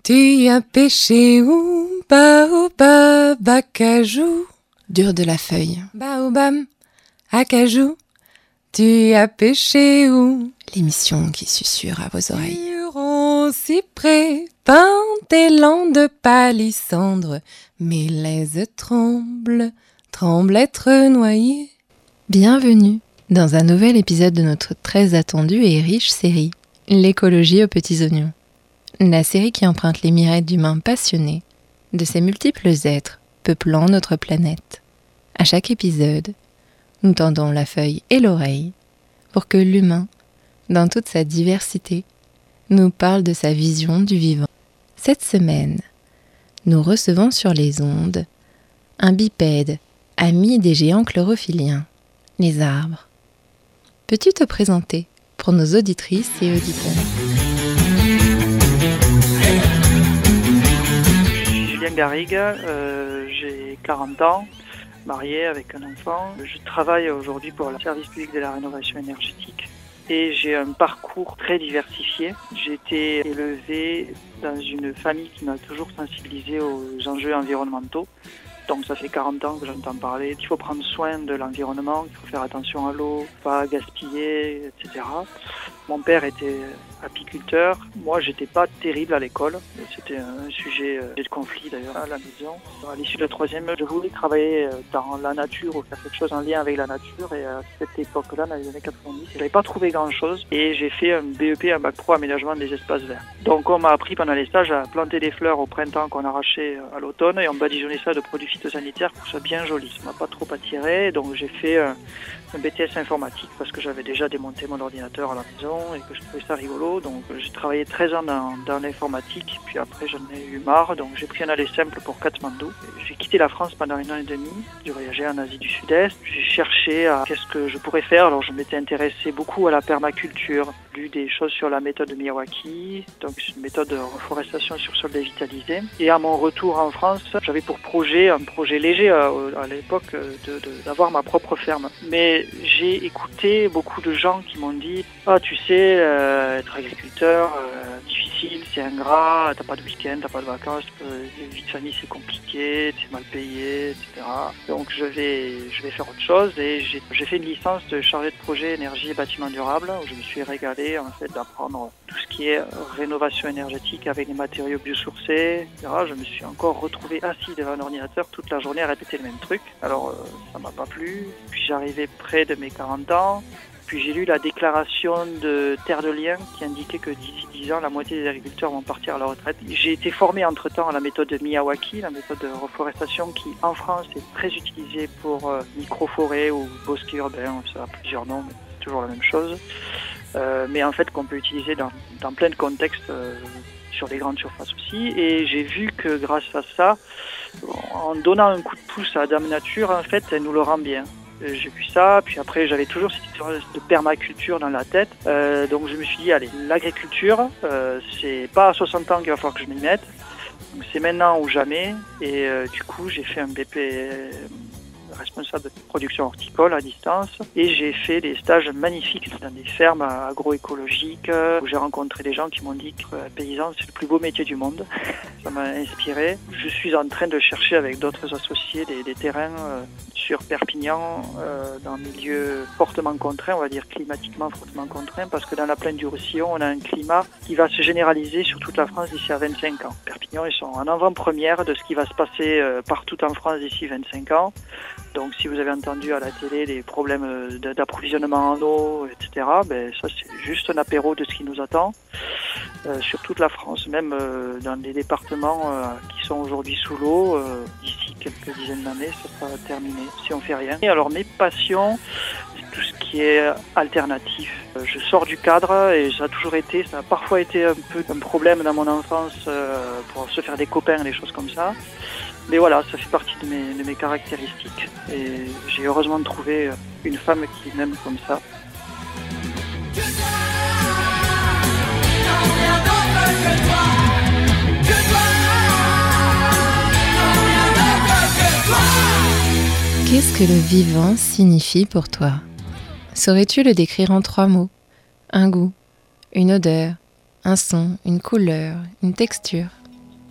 Tu as pêché où? Baobab, acajou. Dur de la feuille. Baobab, acajou. Tu as pêché où? L'émission qui susurre à vos oreilles. Huron, cyprès, pin, élan de palissandre. Mes laises tremblent être noyées. Bienvenue dans un nouvel épisode de notre très attendue et riche série, l'écologie aux petits oignons. La série qui emprunte les mirettes d'humains passionnés, de ces multiples êtres peuplant notre planète. À chaque épisode, nous tendons la feuille et l'oreille pour que l'humain, dans toute sa diversité, nous parle de sa vision du vivant. Cette semaine, nous recevons sur les ondes un bipède, ami des géants chlorophylliens, les arbres. Peux-tu te présenter pour nos auditrices et auditeurs? Julien Garrigue, j'ai 40 ans, marié avec un enfant. Je travaille aujourd'hui pour le service public de la rénovation énergétique et j'ai un parcours très diversifié. J'ai été élevé dans une famille qui m'a toujours sensibilisé aux enjeux environnementaux. Donc ça fait 40 ans que j'entends parler qu'il faut prendre soin de l'environnement, qu'il faut faire attention à l'eau, pas gaspiller, etc. Mon père était apiculteur. Moi, j'étais pas terrible à l'école. C'était un sujet de conflit d'ailleurs à la maison. À l'issue de la troisième, je voulais travailler dans la nature ou faire quelque chose en lien avec la nature. Et à cette époque-là, dans les années 90, je n'avais pas trouvé grand-chose. Et j'ai fait un BEP, un bac pro aménagement des espaces verts. Donc on m'a appris pendant les stages à planter des fleurs au printemps qu'on arrachait à l'automne et on badigeonnait ça de produits phytosanitaires pour que ce soit bien joli. Ça m'a pas trop attiré, donc j'ai fait un BTS informatique parce que j'avais déjà démonté mon ordinateur à la maison et que je trouvais ça rigolo. Donc j'ai travaillé 13 ans dans l'informatique, puis après j'en ai eu marre, donc j'ai pris un aller simple pour Katmandou. J'ai quitté la France pendant 1 an et demi, j'ai voyagé en Asie du Sud-Est, j'ai cherché à qu'est-ce que je pourrais faire. Alors je m'étais intéressé beaucoup à la permaculture, lu des choses sur la méthode de Miyawaki, donc c'est une méthode de reforestation sur sol dévitalisé. Et à mon retour en France, j'avais pour projet, un projet léger à l'époque, d'avoir ma propre ferme. Mais j'ai écouté beaucoup de gens qui m'ont dit « Ah, tu sais, être agriculteur, difficile, c'est ingrat, t'as pas de week-end, t'as pas de vacances, vie de famille c'est compliqué, t'es mal payé, etc. » Donc je vais faire autre chose et j'ai fait une licence de chargé de projet énergie et bâtiment durable où je me suis régalé en fait d'apprendre tout ce qui est rénovation énergétique avec des matériaux biosourcés, etc. Je me suis encore retrouvé assis devant un ordinateur toute la journée à répéter le même truc. Alors ça m'a pas plu. Puis j'arrivais près de mes 40 ans. Puis j'ai lu la déclaration de Terre de Liens qui indiquait que d'ici 10 ans, la moitié des agriculteurs vont partir à la retraite. J'ai été formé entre-temps à la méthode de Miyawaki, la méthode de reforestation qui, en France, est très utilisée pour micro-forêt ou bosquet urbain. Ça a plusieurs noms, mais c'est toujours la même chose. Mais en fait, qu'on peut utiliser dans plein de contextes, sur des grandes surfaces aussi. Et j'ai vu que grâce à ça, en donnant un coup de pouce à Dame Nature, en fait, elle nous le rend bien. J'ai vu ça, puis après j'avais toujours cette histoire de permaculture dans la tête, donc je me suis dit allez, l'agriculture, c'est pas à 60 ans qu'il va falloir que je m'y mette, donc c'est maintenant ou jamais, et du coup j'ai fait un BP responsable de production horticole à distance et j'ai fait des stages magnifiques dans des fermes agroécologiques où j'ai rencontré des gens qui m'ont dit que paysan c'est le plus beau métier du monde. Ça m'a inspiré. Je suis en train de chercher avec d'autres associés des terrains sur Perpignan dans des milieux fortement contraints, on va dire climatiquement fortement contraints, parce que dans la plaine du Roussillon, on a un climat qui va se généraliser sur toute la France d'ici à 25 ans. Perpignan, ils sont en avant-première de ce qui va se passer partout en France d'ici 25 ans. Donc si vous avez entendu à la télé des problèmes d'approvisionnement en eau, etc., ben, ça c'est juste un apéro de ce qui nous attend sur toute la France, même dans les départements qui sont aujourd'hui sous l'eau, d'ici quelques dizaines d'années, ça sera terminé si on fait rien. Et alors mes passions, c'est tout ce qui est alternatif. Je sors du cadre et ça a toujours été, ça a parfois été un peu un problème dans mon enfance pour se faire des copains, des choses comme ça. Mais voilà, ça fait partie de mes caractéristiques et j'ai heureusement trouvé une femme qui m'aime comme ça. Qu'est-ce que le vivant signifie pour toi? Saurais-tu le décrire en 3 mots? Un goût, une odeur, un son, une couleur, une texture.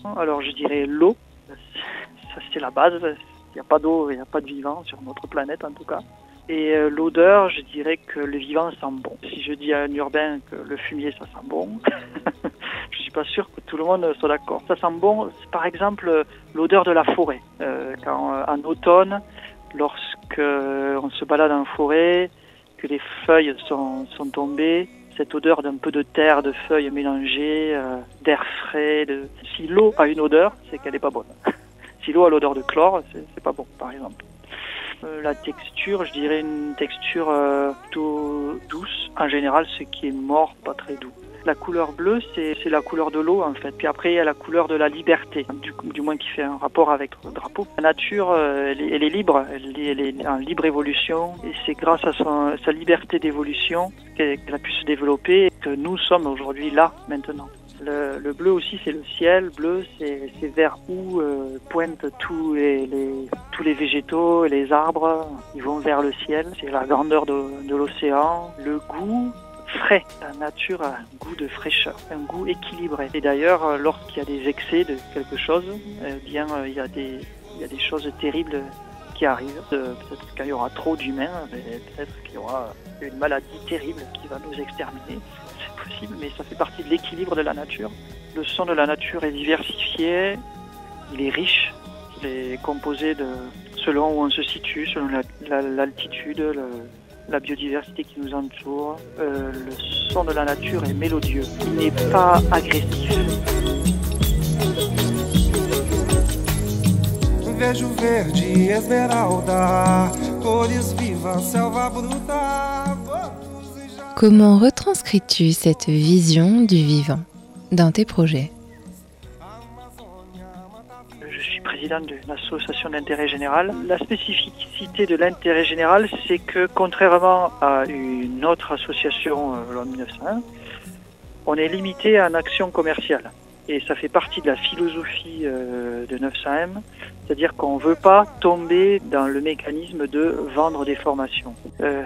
Alors je dirais l'eau, ça c'est la base, il n'y a pas d'eau, il n'y a pas de vivant sur notre planète en tout cas. Et l'odeur, je dirais que le vivant sent bon. Si je dis à un urbain que le fumier ça sent bon, je suis pas sûr que tout le monde soit d'accord. Ça sent bon, c'est par exemple l'odeur de la forêt. Quand en automne, lorsque on se balade en forêt, que les feuilles sont tombées, cette odeur d'un peu de terre, de feuilles mélangées, d'air frais. Si l'eau a une odeur, c'est qu'elle n'est pas bonne. Si l'eau a l'odeur de chlore, c'est pas bon, par exemple. La texture, je dirais une texture plutôt douce. En général, ce qui est mort, pas très doux. La couleur bleue, c'est la couleur de l'eau en fait. Puis après, il y a la couleur de la liberté, du moins qui fait un rapport avec le drapeau. La nature, elle est libre, elle est en libre évolution. Et c'est grâce à sa liberté d'évolution qu'elle a pu se développer et que nous sommes aujourd'hui là, maintenant. Le bleu aussi, c'est le ciel. Bleu, c'est vers où pointent tous les végétaux et les arbres. Ils vont vers le ciel. C'est la grandeur de l'océan. Le goût frais. La nature a un goût de fraîcheur, un goût équilibré. Et d'ailleurs, lorsqu'il y a des excès de quelque chose, il y a des choses terribles qui arrivent. Peut-être qu'il y aura trop d'humains, peut-être qu'il y aura une maladie terrible qui va nous exterminer. C'est possible, mais ça fait partie de l'équilibre de la nature. Le son de la nature est diversifié, il est riche, il est composé selon où on se situe, selon l'altitude, la biodiversité qui nous entoure. Le son de la nature est mélodieux, il n'est pas agressif. Vejo verde esmeralda, cores vivas, selva bruta. Comment retranscris-tu cette vision du vivant dans tes projets ? Je suis président d'une association d'intérêt général. La spécificité de l'intérêt général, c'est que contrairement à une autre association, loi 1901, on est limité à une action commerciale. Et ça fait partie de la philosophie de 900M, c'est-à-dire qu'on ne veut pas tomber dans le mécanisme de vendre des formations.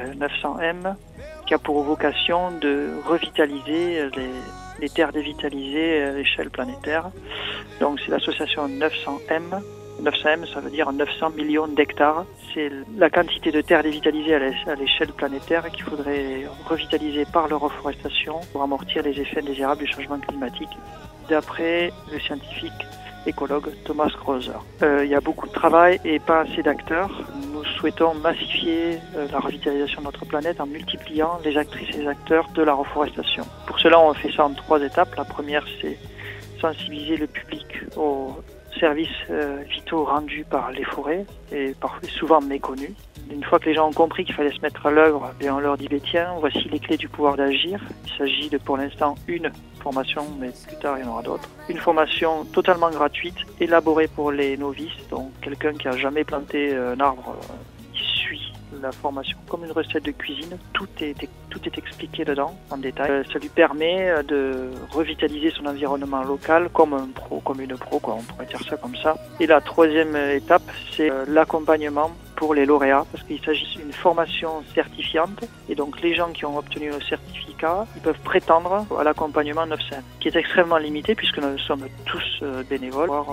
900M qui a pour vocation de revitaliser les terres dévitalisées à l'échelle planétaire. Donc c'est l'association 900M. 900M, ça veut dire 900 millions d'hectares. C'est la quantité de terres dévitalisées à l'échelle planétaire qu'il faudrait revitaliser par la reforestation pour amortir les effets indésirables du changement climatique, d'après le scientifique écologue Thomas Gröser. Il y a beaucoup de travail et pas assez d'acteurs. Nous souhaitons massifier la revitalisation de notre planète en multipliant les actrices et les acteurs de la reforestation. Pour cela, on fait ça en 3 étapes. La première, c'est sensibiliser le public aux services vitaux rendus par les forêts et souvent méconnus. Une fois que les gens ont compris qu'il fallait se mettre à l'œuvre, on leur dit tiens, voici les clés du pouvoir d'agir. Il s'agit de pour l'instant une formation, mais plus tard il y en aura d'autres. Une formation totalement gratuite, élaborée pour les novices, donc quelqu'un qui n'a jamais planté un arbre, il suit la formation comme une recette de cuisine. Tout est expliqué dedans en détail. Ça lui permet de revitaliser son environnement local comme un pro, comme une pro, quoi, on pourrait dire ça comme ça. Et la 3e étape, c'est l'accompagnement pour les lauréats, parce qu'il s'agit d'une formation certifiante, et donc les gens qui ont obtenu le certificat, ils peuvent prétendre à l'accompagnement 900, qui est extrêmement limité puisque nous sommes tous bénévoles, voire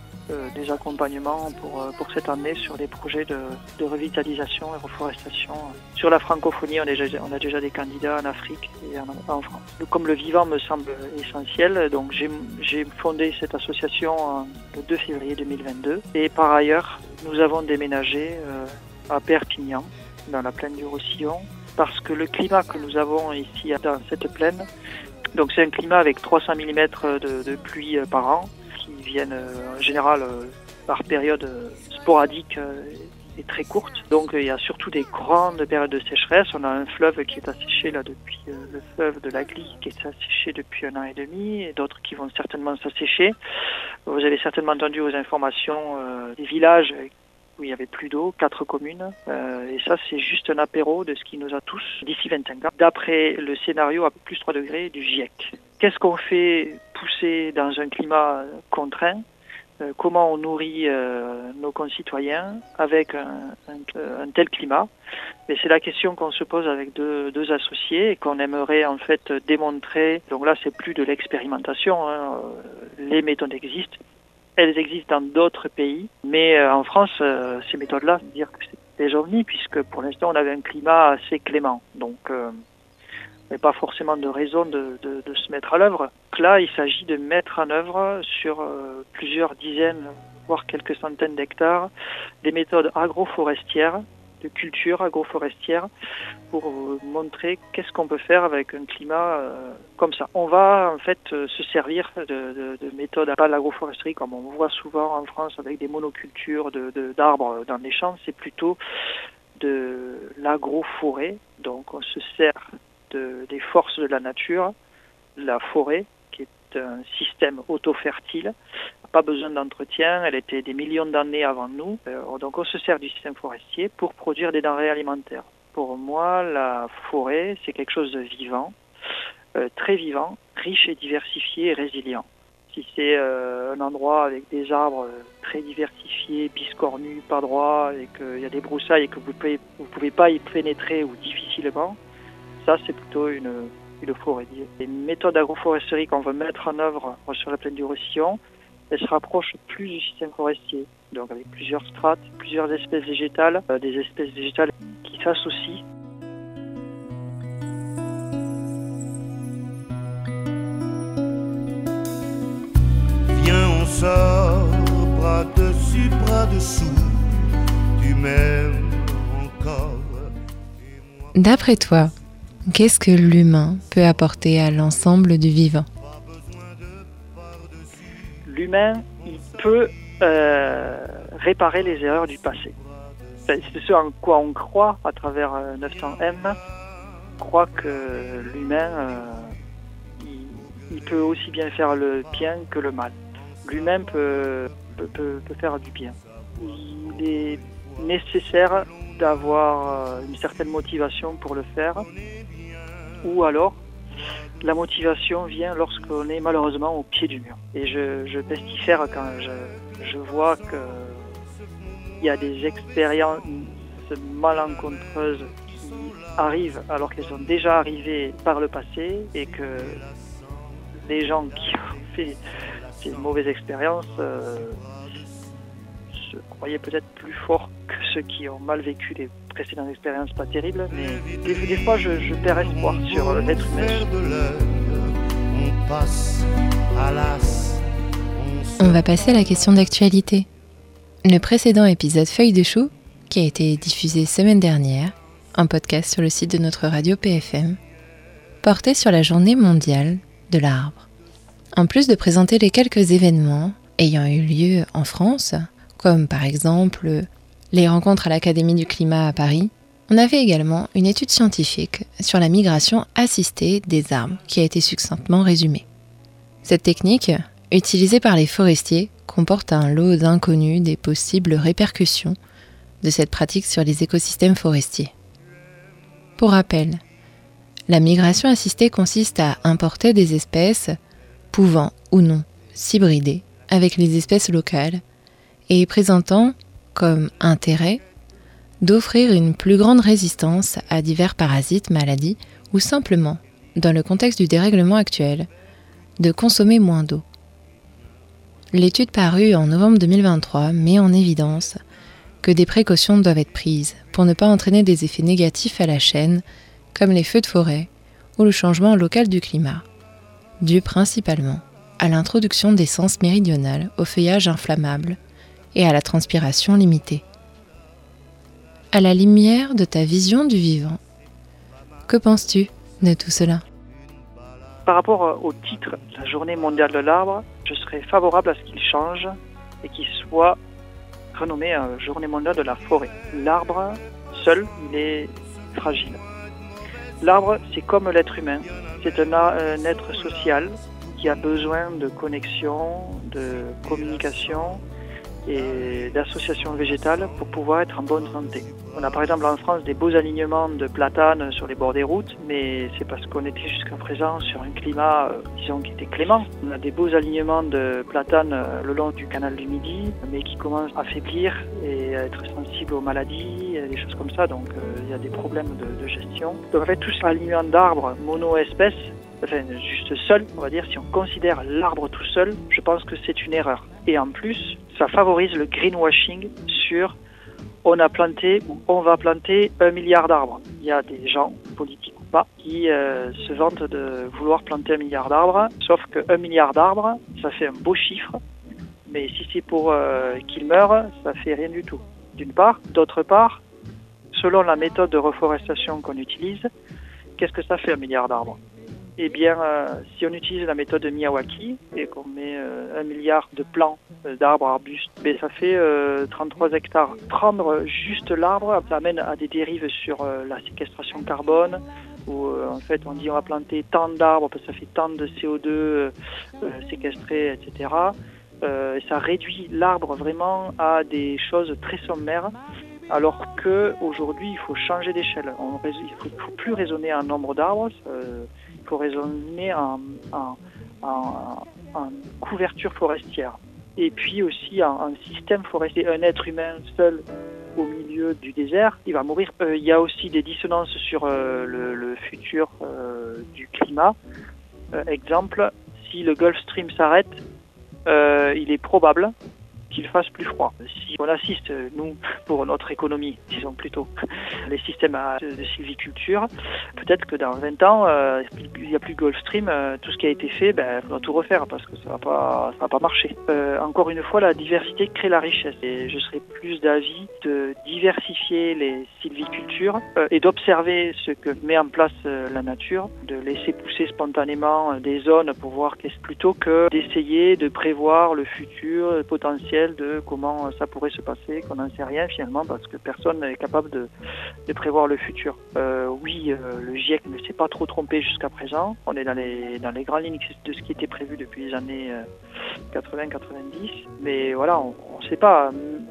des accompagnements pour cette année sur des projets de revitalisation et reforestation. Sur la francophonie, on a déjà des candidats en Afrique et en France. Comme le vivant me semble essentiel, donc j'ai fondé cette association le 2 février 2022, et par ailleurs, nous avons déménagé à Perpignan, dans la plaine du Roussillon, parce que le climat que nous avons ici dans cette plaine, donc c'est un climat avec 300 mm de pluie par an, qui viennent en général par période sporadique et très courte. Donc il y a surtout des grandes périodes de sécheresse. On a un fleuve qui est asséché là depuis le fleuve de la Glie qui est asséché depuis 1 an et demi, et d'autres qui vont certainement s'assécher. Vous avez certainement entendu aux informations des villages où il n'y avait plus d'eau, 4 communes. Et ça, c'est juste un apéro de ce qui nous a tous d'ici 25 ans, d'après le scénario à plus 3 degrés du GIEC. Qu'est-ce qu'on fait pousser dans un climat contraint ? Comment on nourrit nos concitoyens avec un tel climat ? Et c'est la question qu'on se pose avec deux associés et qu'on aimerait en fait démontrer. Donc là, c'est plus de l'expérimentation, hein. Les méthodes existent. elles existent dans d'autres pays, mais en France, ces méthodes-là, dire que c'est des ovnis, puisque pour l'instant, on avait un climat assez clément. Donc, il n'y a pas forcément de raison de se mettre à l'œuvre. Donc là, il s'agit de mettre en œuvre sur plusieurs dizaines, voire quelques centaines d'hectares, des méthodes agroforestières, de culture agroforestière, pour montrer qu'est-ce qu'on peut faire avec un climat comme ça. On va en fait se servir de méthodes, pas de l'agroforesterie comme on voit souvent en France avec des monocultures d'arbres dans les champs, c'est plutôt de l'agroforêt. Donc on se sert des forces de la nature, la forêt, qui est un système auto-fertile, pas besoin d'entretien, elle était des millions d'années avant nous, donc on se sert du système forestier pour produire des denrées alimentaires. Pour moi, la forêt, c'est quelque chose de vivant, très vivant, riche et diversifié et résilient. Si c'est un endroit avec des arbres très diversifiés, biscornus, pas droits, et qu'il y a des broussailles et que vous pouvez pas y pénétrer ou difficilement, ça c'est plutôt une forêt. Les méthodes agroforesterie qu'on veut mettre en œuvre sur la plaine du Roussillon, elles se rapprochent plus du système forestier, donc avec plusieurs strates, plusieurs espèces végétales, des espèces végétales qui s'associent. Viens, on sort, bras dessus, bras dessous, tu m'aimes encore. D'après toi, qu'est-ce que l'humain peut apporter à l'ensemble du vivant ? L'humain, il peut réparer les erreurs du passé. C'est ce en quoi on croit à travers 900M. On croit que l'humain, il peut aussi bien faire le bien que le mal. L'humain peut faire du bien. Il est nécessaire d'avoir une certaine motivation pour le faire, ou alors la motivation vient lorsqu'on est malheureusement au pied du mur. Et je pestifère quand je vois qu'il y a des expériences malencontreuses qui arrivent alors qu'elles sont déjà arrivées par le passé, et que les gens qui ont fait ces mauvaises expériences se croyaient peut-être plus forts que ceux qui ont mal vécu les précédentes expériences pas terribles, mais des fois je perds espoir sur l'être humain. On passe à l'as. On va passer à la question d'actualité. Le précédent épisode Feuille de chou, qui a été diffusé semaine dernière, un podcast sur le site de notre radio PFM, portait sur la journée mondiale de l'arbre. En plus de présenter les quelques événements ayant eu lieu en France, comme par exemple les rencontres à l'Académie du climat à Paris, on avait également une étude scientifique sur la migration assistée des arbres qui a été succinctement résumée. Cette technique, utilisée par les forestiers, comporte un lot d'inconnus des possibles répercussions de cette pratique sur les écosystèmes forestiers. Pour rappel, la migration assistée consiste à importer des espèces pouvant ou non s'hybrider avec les espèces locales et présentant comme intérêt d'offrir une plus grande résistance à divers parasites, maladies ou simplement, dans le contexte du dérèglement actuel, de consommer moins d'eau. L'étude parue en novembre 2023 met en évidence que des précautions doivent être prises pour ne pas entraîner des effets négatifs à la chaîne, comme les feux de forêt ou le changement local du climat, dû principalement à l'introduction d'essences méridionales au feuillage inflammable et à la transpiration limitée. À la lumière de ta vision du vivant, que penses-tu de tout cela ? Par rapport au titre de la Journée mondiale de l'arbre, je serais favorable à ce qu'il change et qu'il soit renommé Journée mondiale de la forêt. L'arbre, seul, il est fragile. L'arbre, c'est comme l'être humain. C'est un être social qui a besoin de connexion, de communication et d'associations végétales pour pouvoir être en bonne santé. On a par exemple en France des beaux alignements de platanes sur les bords des routes, mais c'est parce qu'on était jusqu'à présent sur un climat, disons, qui était clément. On a des beaux alignements de platanes le long du canal du Midi, mais qui commencent à faiblir et à être sensibles aux maladies, des choses comme ça, donc il y a des problèmes de gestion. Donc en fait, tout cet alignement d'arbres mono-espèces, enfin juste seul, on va dire, si on considère l'arbre tout seul, je pense que c'est une erreur. Et en plus, ça favorise le greenwashing sur on a planté ou on va planter 1 milliard d'arbres. Il y a des gens, politiques ou pas, qui se vantent de vouloir planter 1 milliard d'arbres, sauf que 1 milliard d'arbres, ça fait un beau chiffre, mais si c'est pour qu'ils meurent, ça fait rien du tout, d'une part. D'autre part, selon la méthode de reforestation qu'on utilise, qu'est-ce que ça fait 1 milliard d'arbres ? Eh bien, si on utilise la méthode de Miyawaki et qu'on met 1 milliard de plants d'arbres, arbustes, ça fait 33 hectares. Prendre juste l'arbre, ça amène à des dérives sur la séquestration carbone, où en fait on dit on va planter tant d'arbres parce que ça fait tant de CO2 séquestré, etc. Ça réduit l'arbre vraiment à des choses très sommaires. Alors qu'aujourd'hui, il faut changer d'échelle. Il ne faut plus raisonner en nombre d'arbres, il faut raisonner en couverture forestière. Et puis aussi en système forestier. Un être humain seul au milieu du désert, il va mourir. Il y a aussi des dissonances sur le futur du climat. Exemple, si le Gulf Stream s'arrête, il est probable qu'il fasse plus froid. Si on assiste, nous, pour notre économie, disons plutôt, les systèmes de sylviculture, peut-être que dans 20 ans, il n'y a plus Gulf Stream, tout ce qui a été fait, il faudra tout refaire parce que ça va pas marcher. Encore une fois, la diversité crée la richesse et je serais plus d'avis de diversifier les sylvicultures et d'observer ce que met en place la nature, de laisser pousser spontanément des zones pour voir plutôt que d'essayer de prévoir le futur potentiel de comment ça pourrait se passer, qu'on n'en sait rien finalement parce que personne n'est capable de prévoir le futur. Le GIEC ne s'est pas trop trompé jusqu'à présent. On est dans les grandes lignes de ce qui était prévu depuis les années 80-90. Mais voilà, on ne sait pas.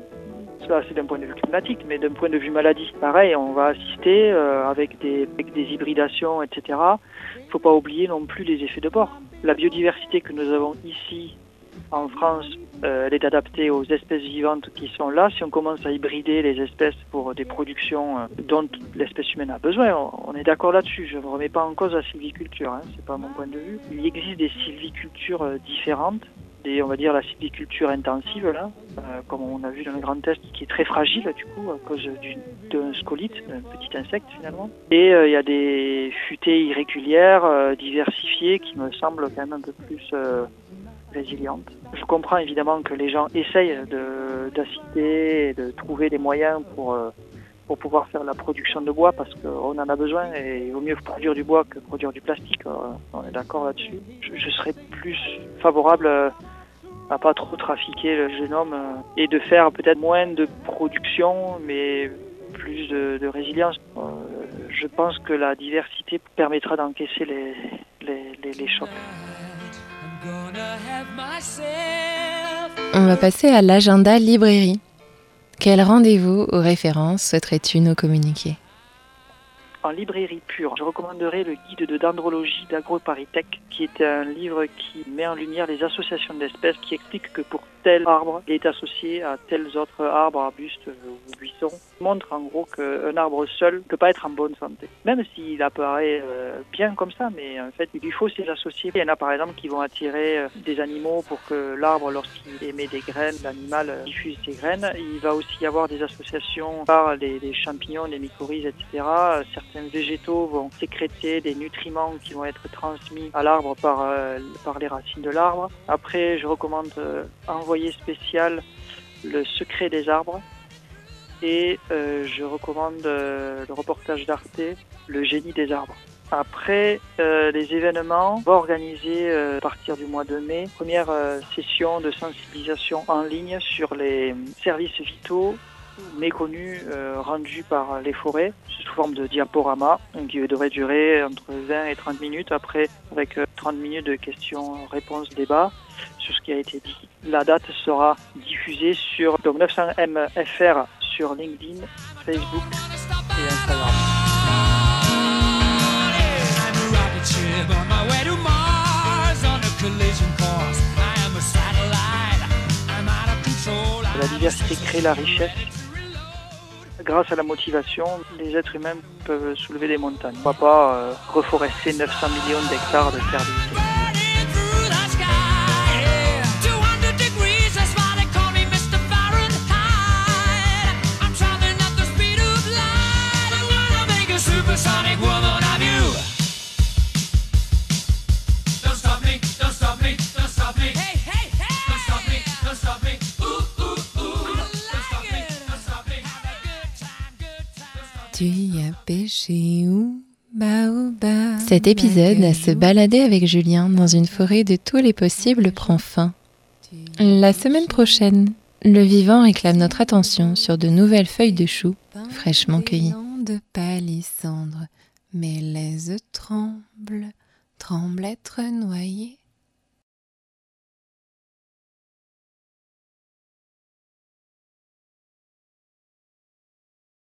Ça, c'est d'un point de vue climatique, mais d'un point de vue maladie. Pareil, on va assister avec des hybridations, etc. Il ne faut pas oublier non plus les effets de bord. La biodiversité que nous avons ici en France, elle est adaptée aux espèces vivantes qui sont là. Si on commence à hybrider les espèces pour des productions dont l'espèce humaine a besoin, on est d'accord là-dessus. Je ne remets pas en cause la sylviculture, c'est pas mon point de vue. Il existe des sylvicultures différentes, on va dire la sylviculture intensive, là, comme on a vu dans le Grand Est, qui est très fragile du coup à cause d'un scolite, d'un petit insecte finalement. Et il y a des futaies irrégulières, diversifiées, qui me semblent quand même un peu plus résiliente. Je comprends évidemment que les gens essayent d'assister et de trouver des moyens pour pouvoir faire la production de bois parce qu'on en a besoin et il vaut mieux produire du bois que produire du plastique. On est d'accord là-dessus. Je serais plus favorable à pas trop trafiquer le génome et de faire peut-être moins de production mais plus de résilience. Je pense que la diversité permettra d'encaisser les chocs. On va passer à l'agenda librairie. Quel rendez-vous ou référence souhaiterais-tu nous communiquer ? En librairie pure, je recommanderais le guide de dendrologie d'AgroParisTech, qui est un livre qui met en lumière les associations d'espèces, qui explique que pour tel arbre, il est associé à tels autres arbres, arbustes ou buissons. Il montre en gros qu'un arbre seul ne peut pas être en bonne santé. Même s'il apparaît bien comme ça, mais en fait, il lui faut ses associés. Il y en a par exemple qui vont attirer des animaux pour que l'arbre, lorsqu'il émet des graines, l'animal diffuse ses graines. Il va aussi y avoir des associations par les champignons, les mycorhizes, etc. Certains végétaux vont sécréter des nutriments qui vont être transmis à l'arbre par les racines de l'arbre. Après, je recommande envoyé spécial Le secret des arbres et je recommande le reportage d'Arte Le génie des arbres. Après, les événements, on va organiser à partir du mois de mai, première session de sensibilisation en ligne sur les services vitaux méconnus rendus par les forêts sous forme de diaporama qui devrait durer entre 20 et 30 minutes, après avec 30 minutes de questions-réponses débat sur ce qui a été dit. La date sera diffusée sur 900MFR sur LinkedIn, Facebook et Instagram. La diversité crée la richesse. Grâce à la motivation, les êtres humains peuvent soulever des montagnes. On ne va pas reforester 900 millions d'hectares de terres. Tu y as pêché où? Baobab. Cet épisode à se balader avec Julien dans une forêt de tous les possibles prend fin. La semaine prochaine, le vivant réclame notre attention sur de nouvelles feuilles de chou fraîchement cueillies. De palissandre, mes lèzes tremblent, tremblent être noyées.